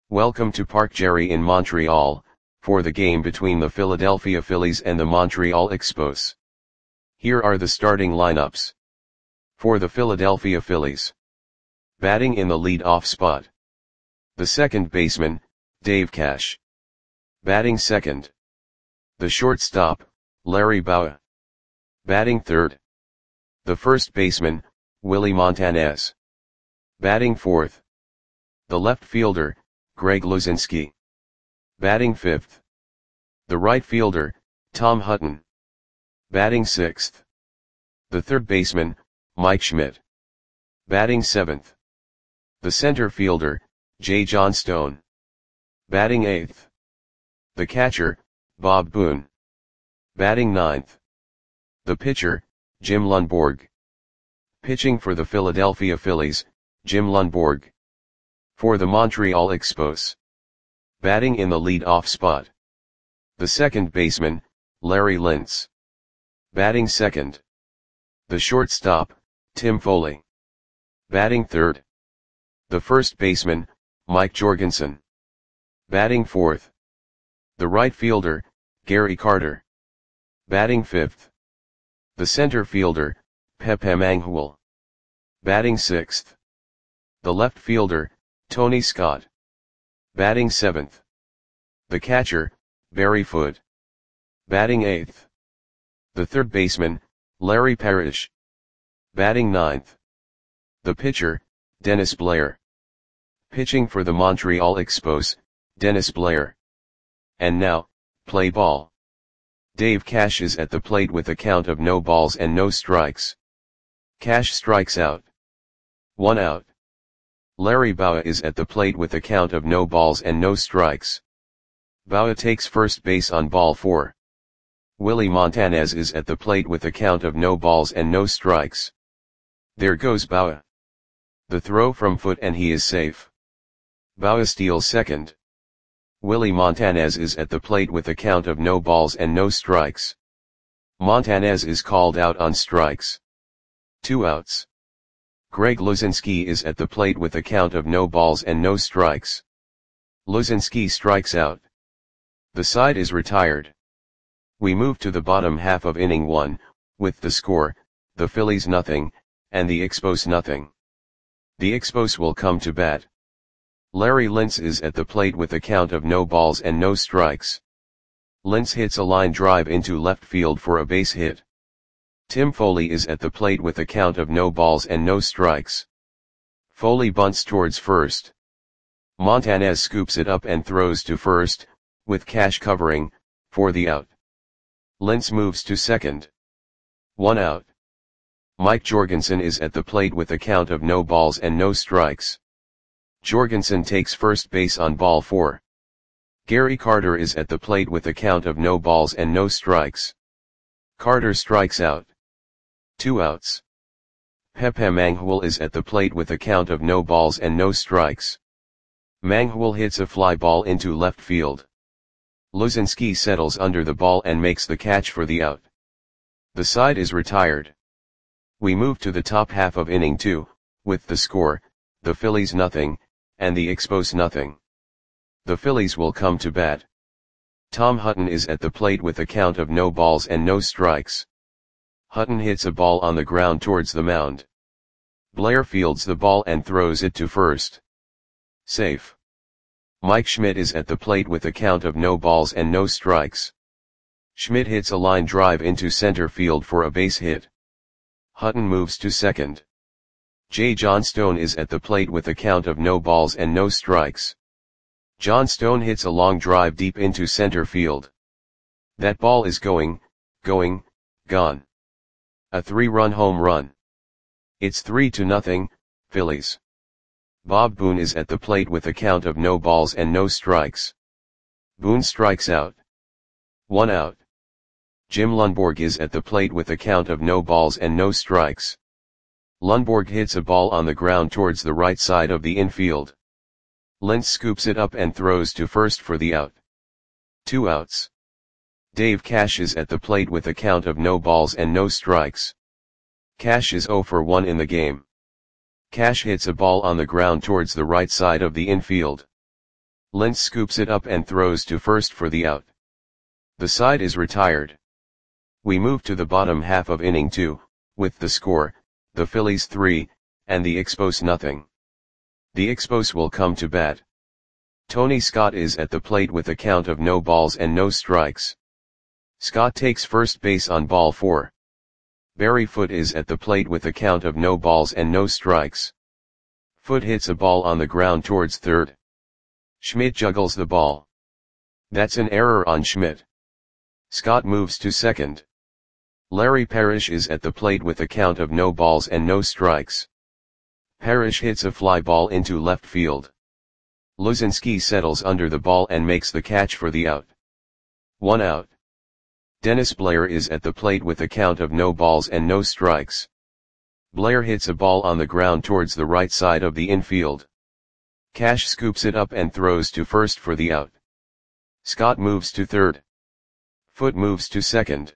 Welcome to Parc Gerry in Montreal, for the game between the Philadelphia Phillies and the Montreal Expos. Here are the starting lineups. For the Philadelphia Phillies. Batting in the lead-off spot. The second baseman, Dave Cash. Batting second. The shortstop, Larry Bowa. Batting third. The first baseman, Willie Montanez. Batting fourth. The left fielder, Greg Luzinski. Batting fifth. The right fielder, Tom Hutton. Batting sixth. The third baseman, Mike Schmidt. Batting seventh. The center fielder, Jay Johnstone. Batting eighth. The catcher, Bob Boone. Batting ninth. The pitcher, Jim Lundborg. Pitching for the Philadelphia Phillies, Jim Lundborg. For the Montreal Expos. Batting in the lead-off spot. The second baseman, Larry Lintz. Batting second. The shortstop, Tim Foley. Batting third. The first baseman, Mike Jorgensen. Batting fourth. The right fielder, Gary Carter. Batting fifth. The center fielder, Pepe Mangual. Batting sixth. The left fielder, Tony Scott. Batting seventh. The catcher, Barry Foote. Batting eighth. The third baseman, Larry Parrish. Batting ninth. The pitcher, Dennis Blair. Pitching for the Montreal Expos, Dennis Blair. And now, play ball. Dave Cash is at the plate with a count of no balls and no strikes. Cash strikes out. 1 out. Larry Bowa is at the plate with a count of no balls and no strikes. Bowa takes first base on ball 4. Willie Montanez is at the plate with a count of no balls and no strikes. There goes Bowa. The throw from Foote and he is safe. Bowa steals second. Willie Montanez is at the plate with a count of no balls and no strikes. Montanez is called out on strikes. 2 outs. Greg Luzinski is at the plate with a count of no balls and no strikes. Luzinski strikes out. The side is retired. We move to the bottom half of inning 1, with the score, the Phillies nothing, and the Expos nothing. The Expos will come to bat. Larry Lintz is at the plate with a count of no balls and no strikes. Lintz hits a line drive into left field for a base hit. Tim Foley is at the plate with a count of no balls and no strikes. Foley bunts towards first. Montanez scoops it up and throws to first, with Cash covering, for the out. Lintz moves to second. 1 out. Mike Jorgensen is at the plate with a count of no balls and no strikes. Jorgensen takes first base on ball 4. Gary Carter is at the plate with a count of no balls and no strikes. Carter strikes out. 2 outs. Pepe Mangual is at the plate with a count of no balls and no strikes. Mangual hits a fly ball into left field. Luzinski settles under the ball and makes the catch for the out. The side is retired. We move to the top half of inning 2, with the score, the Phillies nothing, and the Expos nothing. The Phillies will come to bat. Tom Hutton is at the plate with a count of no balls and no strikes. Hutton hits a ball on the ground towards the mound. Blair fields the ball and throws it to first. Safe. Mike Schmidt is at the plate with a count of no balls and no strikes. Schmidt hits a line drive into center field for a base hit. Hutton moves to second. Jay Johnstone is at the plate with a count of no balls and no strikes. Johnstone hits a long drive deep into center field. That ball is gone. A 3-run home run. It's 3-0, Phillies. Bob Boone is at the plate with a count of no balls and no strikes. Boone strikes out. 1 out. Jim Lundborg is at the plate with a count of no balls and no strikes. Lundborg hits a ball on the ground towards the right side of the infield. Lintz scoops it up and throws to first for the out. 2 outs. Dave Cash is at the plate with a count of no balls and no strikes. Cash is 0 for 1 in the game. Cash hits a ball on the ground towards the right side of the infield. Lentz scoops it up and throws to first for the out. The side is retired. We move to the bottom half of inning 2, with the score, the Phillies 3, and the Expos nothing. The Expos will come to bat. Tony Scott is at the plate with a count of no balls and no strikes. Scott takes first base on ball 4. Barry Foote is at the plate with a count of no balls and no strikes. Foote hits a ball on the ground towards third. Schmidt juggles the ball. That's an error on Schmidt. Scott moves to second. Larry Parrish is at the plate with a count of no balls and no strikes. Parrish hits a fly ball into left field. Luzinski settles under the ball and makes the catch for the out. 1 out. Dennis Blair is at the plate with a count of no balls and no strikes. Blair hits a ball on the ground towards the right side of the infield. Cash scoops it up and throws to first for the out. Scott moves to third. Foote moves to second.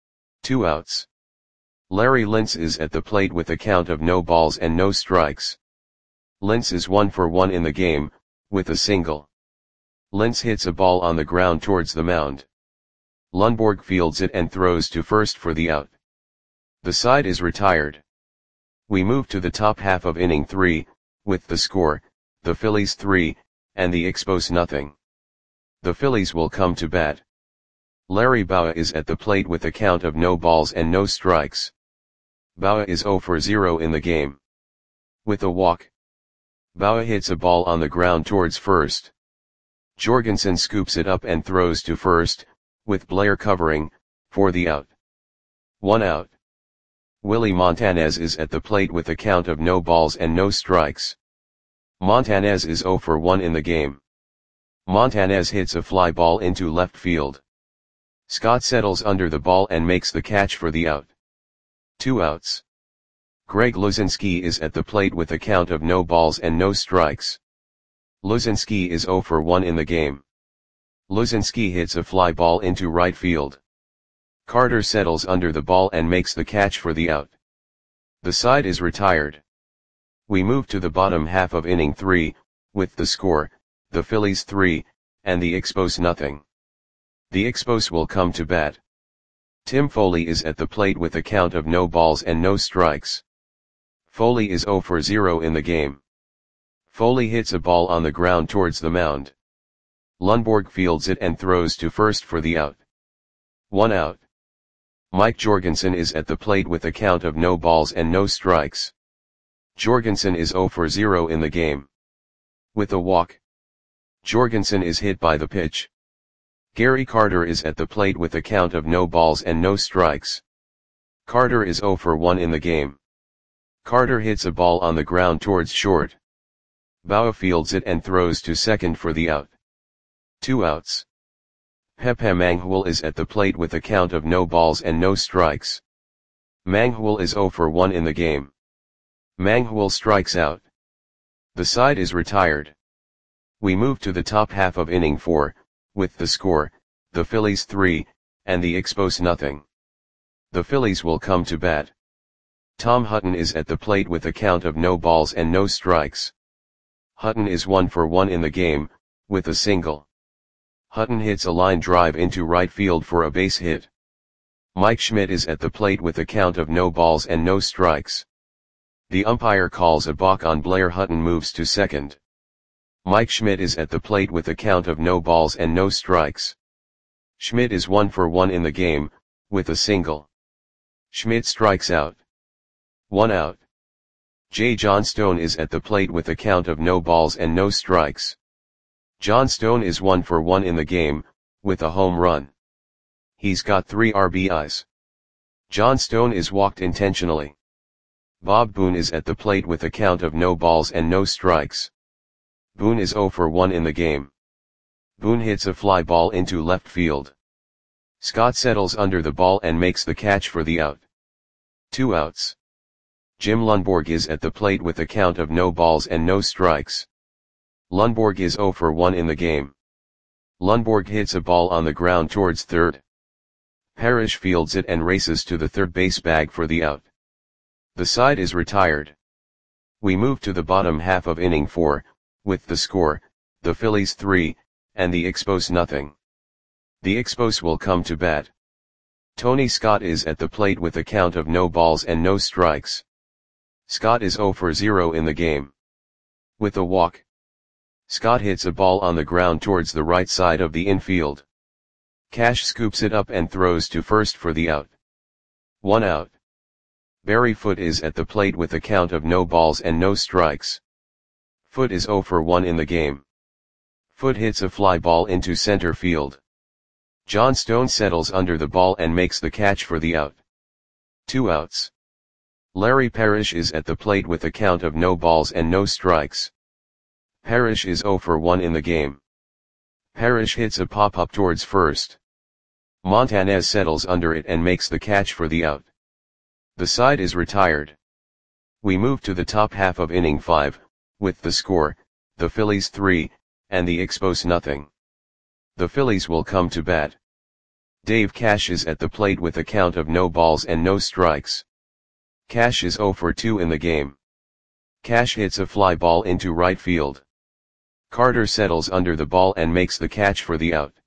2 outs. Larry Lentz is at the plate with a count of no balls and no strikes. Lentz is 1 for 1 in the game, with a single. Lentz hits a ball on the ground towards the mound. Lundborg fields it and throws to first for the out. The side is retired. We move to the top half of inning 3, with the score, the Phillies 3, and the Expos nothing. The Phillies will come to bat. Larry Bowa is at the plate with a count of no balls and no strikes. Bowa is 0 for 0 in the game. With a walk. Bowa hits a ball on the ground towards first. Jorgensen scoops it up and throws to first, with Blair covering, for the out. 1 out. Willie Montanez is at the plate with a count of no balls and no strikes. Montanez is 0 for 1 in the game. Montanez hits a fly ball into left field. Scott settles under the ball and makes the catch for the out. 2 outs. Greg Luzinski is at the plate with a count of no balls and no strikes. Luzinski is 0 for 1 in the game. Luzinski hits a fly ball into right field. Carter settles under the ball and makes the catch for the out. The side is retired. We move to the bottom half of inning 3, with the score, the Phillies 3, and the Expos nothing. The Expos will come to bat. Tim Foley is at the plate with a count of no balls and no strikes. Foley is 0 for 0 in the game. Foley hits a ball on the ground towards the mound. Lundborg fields it and throws to first for the out. 1 out. Mike Jorgensen is at the plate with a count of no balls and no strikes. Jorgensen is 0 for 0 in the game. With a walk. Jorgensen is hit by the pitch. Gary Carter is at the plate with a count of no balls and no strikes. Carter is 0 for 1 in the game. Carter hits a ball on the ground towards short. Bowa fields it and throws to second for the out. 2 outs. Pepe Manghul is at the plate with a count of no balls and no strikes. Manghul is 0 for 1 in the game. Manghul strikes out. The side is retired. We move to the top half of inning 4, with the score, the Phillies 3, and the Expos nothing. The Phillies will come to bat. Tom Hutton is at the plate with a count of no balls and no strikes. Hutton is 1 for 1 in the game, with a single. Hutton hits a line drive into right field for a base hit. Mike Schmidt is at the plate with a count of no balls and no strikes. The umpire calls a balk on Blair. Hutton moves to second. Mike Schmidt is at the plate with a count of no balls and no strikes. Schmidt is 1 for 1 in the game, with a single. Schmidt strikes out. 1 out. J. Johnstone is at the plate with a count of no balls and no strikes. Johnstone is 1 for 1 in the game, with a home run. He's got 3 RBIs. Johnstone is walked intentionally. Bob Boone is at the plate with a count of no balls and no strikes. Boone is 0 for 1 in the game. Boone hits a fly ball into left field. Scott settles under the ball and makes the catch for the out. 2 outs. Jim Lundborg is at the plate with a count of no balls and no strikes. Lundborg is 0 for 1 in the game. Lundborg hits a ball on the ground towards third. Parrish fields it and races to the third base bag for the out. The side is retired. We move to the bottom half of inning 4, with the score, the Phillies 3, and the Expos nothing. The Expos will come to bat. Tony Scott is at the plate with a count of no balls and no strikes. Scott is 0 for 0 in the game. With a walk, Scott hits a ball on the ground towards the right side of the infield. Cash scoops it up and throws to first for the out. 1 out. Barry Foote is at the plate with a count of no balls and no strikes. Foote is 0 for 1 in the game. Foote hits a fly ball into center field. John Stone settles under the ball and makes the catch for the out. 2 outs. Larry Parrish is at the plate with a count of no balls and no strikes. Parrish is 0 for 1 in the game. Parrish hits a pop-up towards first. Montanez settles under it and makes the catch for the out. The side is retired. We move to the top half of inning 5, with the score, the Phillies 3, and the Expos nothing. The Phillies will come to bat. Dave Cash is at the plate with a count of no balls and no strikes. Cash is 0 for 2 in the game. Cash hits a fly ball into right field. Carter settles under the ball and makes the catch for the out.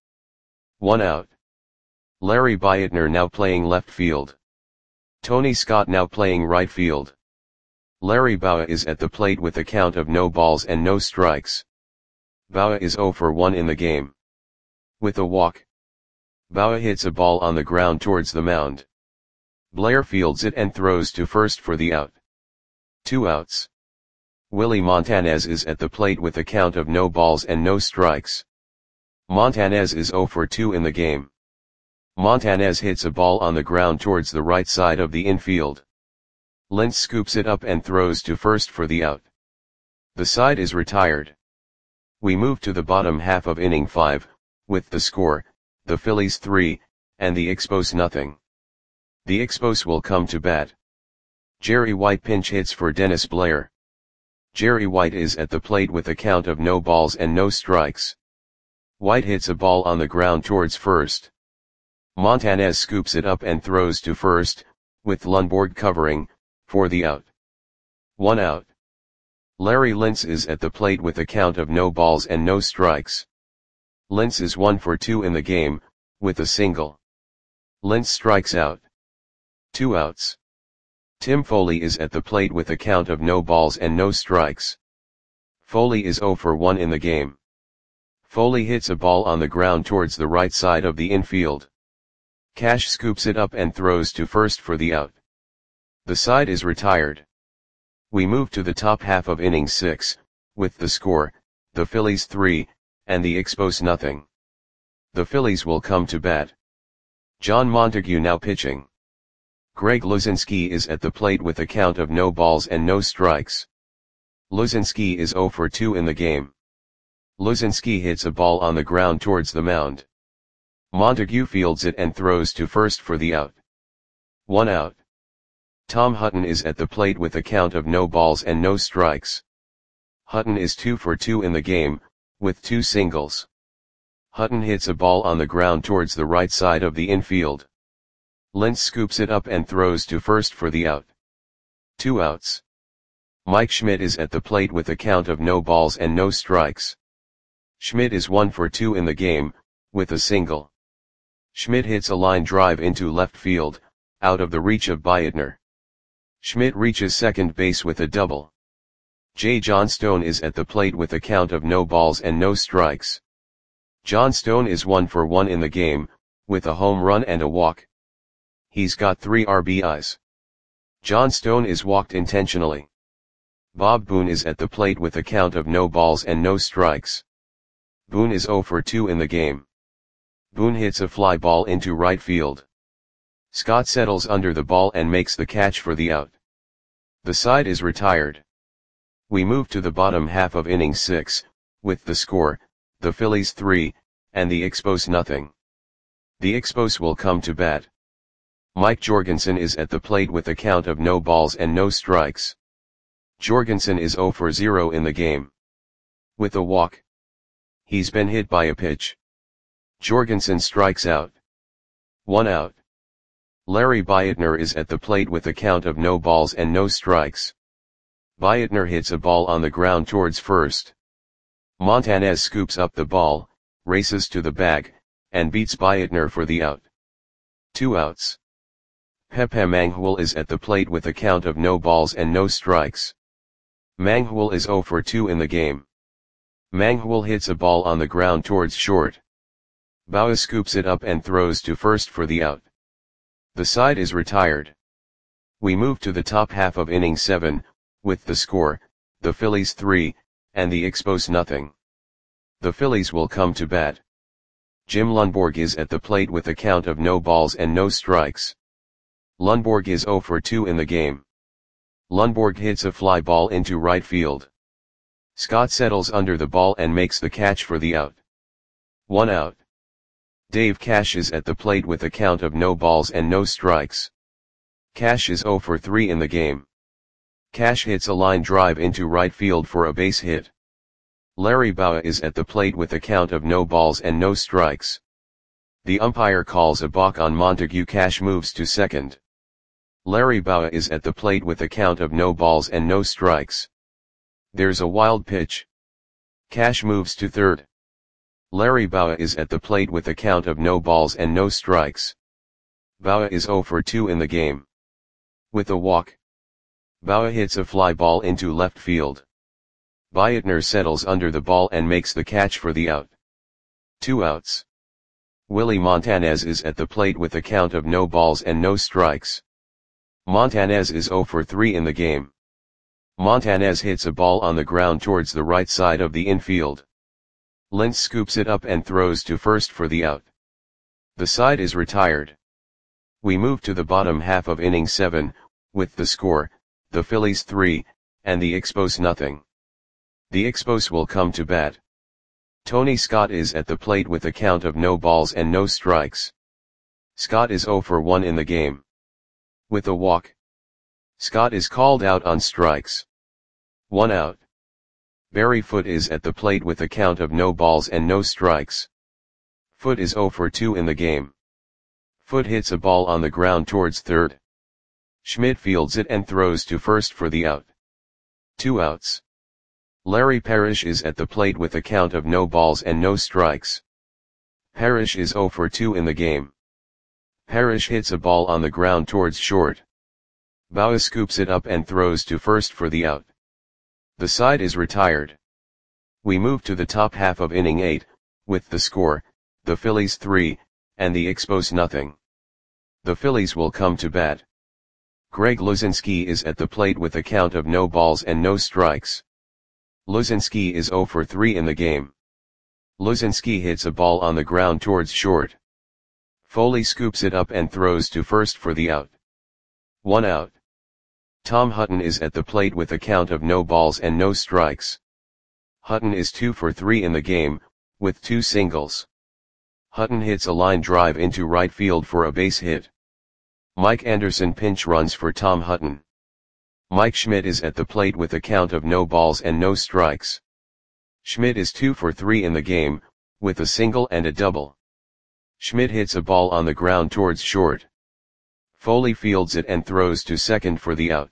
1 out. Larry Beitner now playing left field. Tony Scott now playing right field. Larry Bowa is at the plate with a count of no balls and no strikes. Bowa is 0 for 1 in the game. With a walk, Bowa hits a ball on the ground towards the mound. Blair fields it and throws to first for the out. 2 outs. Willie Montanez is at the plate with a count of no balls and no strikes. Montanez is 0 for 2 in the game. Montanez hits a ball on the ground towards the right side of the infield. Lentz scoops it up and throws to first for the out. The side is retired. We move to the bottom half of inning 5, with the score, the Phillies 3, and the Expos nothing. The Expos will come to bat. Jerry White pinch hits for Dennis Blair. Jerry White is at the plate with a count of no balls and no strikes. White hits a ball on the ground towards first. Montanez scoops it up and throws to first, with Lundborg covering, for the out. 1 out. Larry Lentz is at the plate with a count of no balls and no strikes. Lentz is 1 for 2 in the game, with a single. Lentz strikes out. 2 outs. Tim Foley is at the plate with a count of no balls and no strikes. Foley is 0 for 1 in the game. Foley hits a ball on the ground towards the right side of the infield. Cash scoops it up and throws to first for the out. The side is retired. We move to the top half of inning 6, with the score, the Phillies 3, and the Expos nothing. The Phillies will come to bat. John Montague now pitching. Greg Luzinski is at the plate with a count of no balls and no strikes. Luzinski is 0 for 2 in the game. Luzinski hits a ball on the ground towards the mound. Montague fields it and throws to first for the out. 1 out. Tom Hutton is at the plate with a count of no balls and no strikes. Hutton is 2 for 2 in the game, with 2 singles. Hutton hits a ball on the ground towards the right side of the infield. Lentz scoops it up and throws to first for the out. 2 outs. Mike Schmidt is at the plate with a count of no balls and no strikes. Schmidt is 1 for 2 in the game, with a single. Schmidt hits a line drive into left field, out of the reach of Beitner. Schmidt reaches second base with a double. J. John Stone is at the plate with a count of no balls and no strikes. John Stone is 1 for 1 in the game, with a home run and a walk. He's got 3 RBIs. John Stone is walked intentionally. Bob Boone is at the plate with a count of no balls and no strikes. Boone is 0 for 2 in the game. Boone hits a fly ball into right field. Scott settles under the ball and makes the catch for the out. The side is retired. We move to the bottom half of inning 6, with the score, the Phillies 3, and the Expos nothing. The Expos will come to bat. Mike Jorgensen is at the plate with a count of no balls and no strikes. Jorgensen is 0 for 0 in the game. With a walk. He's been hit by a pitch. Jorgensen strikes out. 1 out. Larry Beitner is at the plate with a count of no balls and no strikes. Beitner hits a ball on the ground towards first. Montanez scoops up the ball, races to the bag, and beats Beitner for the out. 2 outs. Pepe Mangual is at the plate with a count of no balls and no strikes. Mangual is 0 for 2 in the game. Mangual hits a ball on the ground towards short. Bauer scoops it up and throws to first for the out. The side is retired. We move to the top half of inning 7, with the score, the Phillies 3, and the Expos nothing. The Phillies will come to bat. Jim Lundborg is at the plate with a count of no balls and no strikes. Lundborg is 0 for 2 in the game. Lundborg hits a fly ball into right field. Scott settles under the ball and makes the catch for the out. 1 out. Dave Cash is at the plate with a count of no balls and no strikes. Cash is 0 for 3 in the game. Cash hits a line drive into right field for a base hit. Larry Bowa is at the plate with a count of no balls and no strikes. The umpire calls a balk on Montague. Cash moves to second. Larry Bowa is at the plate with a count of no balls and no strikes. There's a wild pitch. Cash moves to third. Larry Bowa is at the plate with a count of no balls and no strikes. Bowa is 0 for 2 in the game. With a walk, Bowa hits a fly ball into left field. Beitner settles under the ball and makes the catch for the out. 2 outs. Willie Montanez is at the plate with a count of no balls and no strikes. Montanez is 0 for 3 in the game. Montanez hits a ball on the ground towards the right side of the infield. Lentz scoops it up and throws to first for the out. The side is retired. We move to the bottom half of inning 7, with the score, the Phillies 3, and the Expos nothing. The Expos will come to bat. Tony Scott is at the plate with a count of no balls and no strikes. Scott is 0 for 1 in the game. With a walk, Scott is called out on strikes. 1 out. Barry Foote is at the plate with a count of no balls and no strikes. Foote is 0 for 2 in the game. Foote hits a ball on the ground towards third. Schmidt fields it and throws to first for the out. 2 outs. Larry Parrish is at the plate with a count of no balls and no strikes. Parrish is 0 for 2 in the game. Parrish hits a ball on the ground towards short. Bowa scoops it up and throws to first for the out. The side is retired. We move to the top half of inning 8, with the score, the Phillies 3, and the Expos nothing. The Phillies will come to bat. Greg Luzinski is at the plate with a count of no balls and no strikes. Luzinski is 0 for 3 in the game. Luzinski hits a ball on the ground towards short. Foley scoops it up and throws to first for the out. 1 out. Tom Hutton is at the plate with a count of no balls and no strikes. Hutton is 2 for 3 in the game, with 2 singles. Hutton hits a line drive into right field for a base hit. Mike Anderson pinch runs for Tom Hutton. Mike Schmidt is at the plate with a count of no balls and no strikes. Schmidt is 2 for 3 in the game, with a single and a double. Schmidt hits a ball on the ground towards short. Foley fields it and throws to second for the out.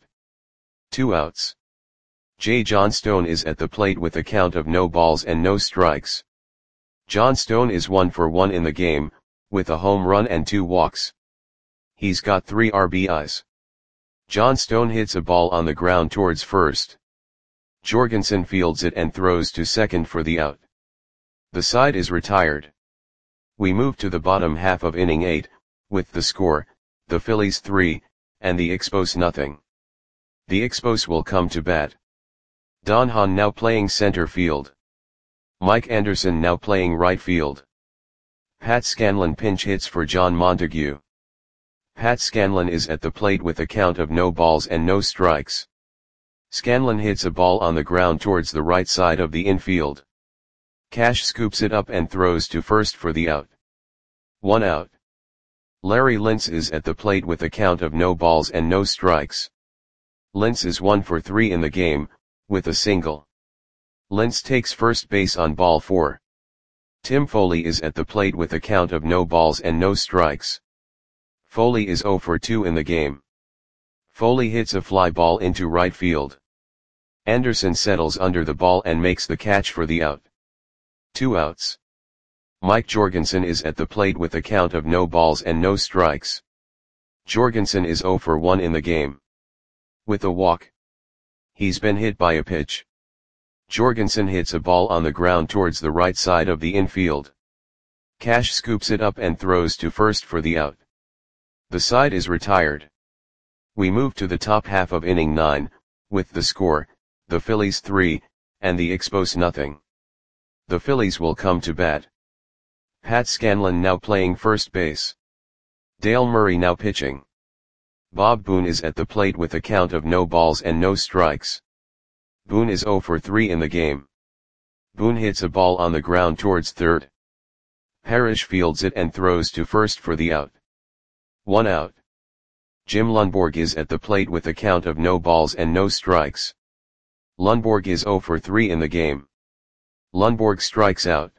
2 outs. J. Johnstone is at the plate with a count of no balls and no strikes. Johnstone is 1 for 1 in the game, with a home run and 2 walks. He's got 3 RBIs. Johnstone hits a ball on the ground towards first. Jorgensen fields it and throws to second for the out. The side is retired. We move to the bottom half of inning 8, with the score, the Phillies 3, and the Expos nothing. The Expos will come to bat. Don Hahn now playing center field. Mike Anderson now playing right field. Pat Scanlon pinch hits for John Montague. Pat Scanlon is at the plate with a count of no balls and no strikes. Scanlon hits a ball on the ground towards the right side of the infield. Cash scoops it up and throws to first for the out. 1 out. Larry Lentz is at the plate with a count of no balls and no strikes. Lentz is 1 for 3 in the game, with a single. Lentz takes first base on ball 4. Tim Foley is at the plate with a count of no balls and no strikes. Foley is 0 for 2 in the game. Foley hits a fly ball into right field. Anderson settles under the ball and makes the catch for the out. 2 outs. Mike Jorgensen is at the plate with a count of no balls and no strikes. Jorgensen is 0 for 1 in the game. With a walk. He's been hit by a pitch. Jorgensen hits a ball on the ground towards the right side of the infield. Cash scoops it up and throws to first for the out. The side is retired. We move to the top half of inning 9, with the score, the Phillies 3, and the Expos nothing. The Phillies will come to bat. Pat Scanlon now playing first base. Dale Murray now pitching. Bob Boone is at the plate with a count of no balls and no strikes. Boone is 0 for 3 in the game. Boone hits a ball on the ground towards third. Parrish fields it and throws to first for the out. 1 out. Jim Lundborg is at the plate with a count of no balls and no strikes. Lundborg is 0 for 3 in the game. Lundborg strikes out.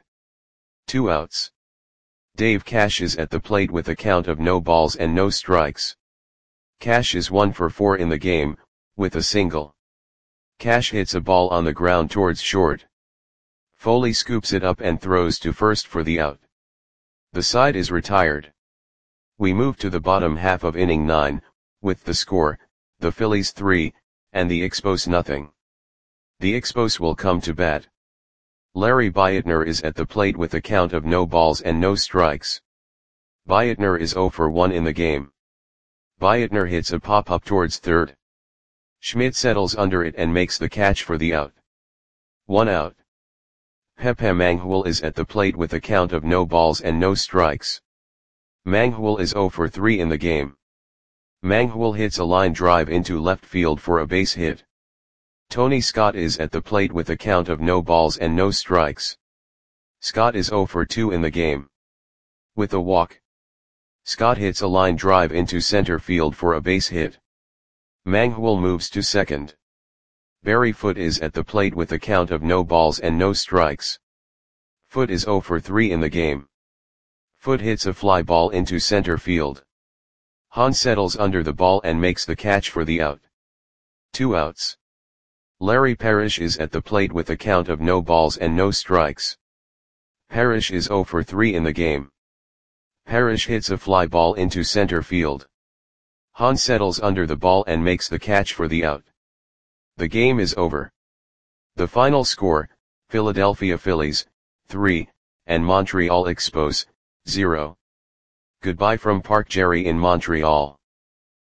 2 outs. Dave Cash is at the plate with a count of no balls and no strikes. Cash is 1 for 4 in the game, with a single. Cash hits a ball on the ground towards short. Foley scoops it up and throws to first for the out. The side is retired. We move to the bottom half of inning 9, with the score, the Phillies 3, and the Expos nothing. The Expos will come to bat. Larry Bietner is at the plate with a count of no balls and no strikes. Bietner is 0 for 1 in the game. Bietner hits a pop-up towards third. Schmidt settles under it and makes the catch for the out. 1 out. Pepe Manghul is at the plate with a count of no balls and no strikes. Manghul is 0 for 3 in the game. Manghul hits a line drive into left field for a base hit. Tony Scott is at the plate with a count of no balls and no strikes. Scott is 0 for 2 in the game. With a walk. Scott hits a line drive into center field for a base hit. Manghul moves to second. Barry Foote is at the plate with a count of no balls and no strikes. Foote is 0 for 3 in the game. Foote hits a fly ball into center field. Hahn settles under the ball and makes the catch for the out. 2 outs. Larry Parrish is at the plate with a count of no balls and no strikes. Parrish is 0 for 3 in the game. Parrish hits a fly ball into center field. Hahn settles under the ball and makes the catch for the out. The game is over. The final score, Philadelphia Phillies, 3, and Montreal Expos, 0. Goodbye from Park Jerry in Montreal.